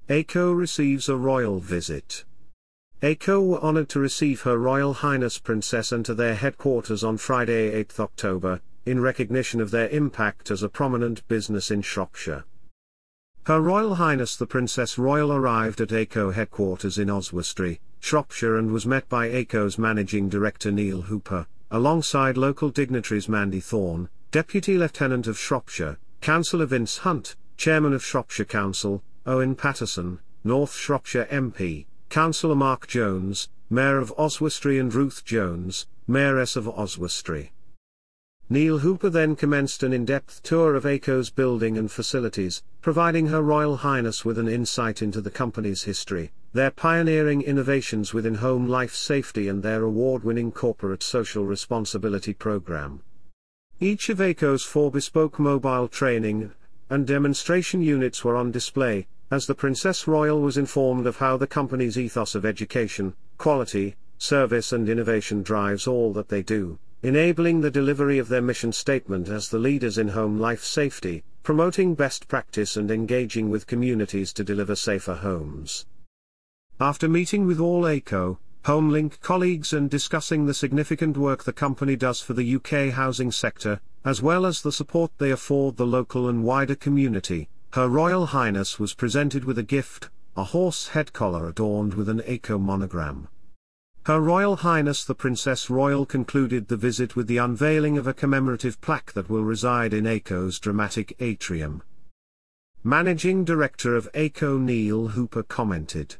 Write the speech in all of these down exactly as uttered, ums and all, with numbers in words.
Eiko receives a royal visit. Eiko were honored to receive Her Royal Highness Princess Anne to their headquarters on Friday eighth October, in recognition of their impact as a prominent business in Shropshire. Her Royal Highness the Princess Royal arrived at Eiko headquarters in Oswestry, Shropshire, and was met by Eiko's Managing Director Neil Hooper, alongside local dignitaries Mandy Thorne, Deputy Lieutenant of Shropshire, Councillor Vince Hunt, Chairman of Shropshire Council, Owen Patterson, North Shropshire M P, Councillor Mark Jones, Mayor of Oswestry, and Ruth Jones, Mayoress of Oswestry. Neil Hooper then commenced an in-depth tour of Eiko's building and facilities, providing Her Royal Highness with an insight into the company's history, their pioneering innovations within home life safety, and their award-winning corporate social responsibility program. Each of Eiko's four bespoke mobile training and demonstration units were on display, as the Princess Royal was informed of how the company's ethos of education, quality, service and innovation drives all that they do, enabling the delivery of their mission statement as the leaders in home life safety, promoting best practice and engaging with communities to deliver safer homes. After meeting with all Eiko, HomeLink colleagues and discussing the significant work the company does for the U K housing sector, as well as the support they afford the local and wider community, Her Royal Highness was presented with a gift, a horse head collar adorned with an Eiko monogram. Her Royal Highness the Princess Royal concluded the visit with the unveiling of a commemorative plaque that will reside in Eiko's dramatic atrium. Managing Director of Eiko Neil Hooper commented,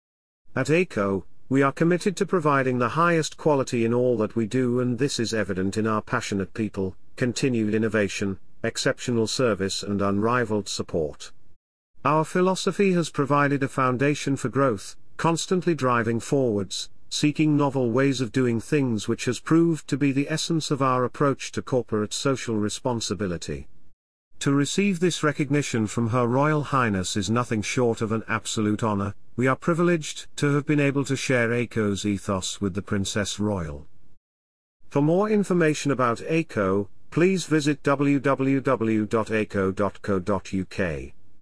"At Eiko, we are committed to providing the highest quality in all that we do, and this is evident in our passionate people, continued innovation, exceptional service and unrivaled support. Our philosophy has provided a foundation for growth, constantly driving forwards, seeking novel ways of doing things, which has proved to be the essence of our approach to corporate social responsibility. To receive this recognition from Her Royal Highness is nothing short of an absolute honor. We are privileged to have been able to share Eiko's ethos with the Princess Royal." For more information about Eiko, please visit w w w dot eiko dot co dot u k.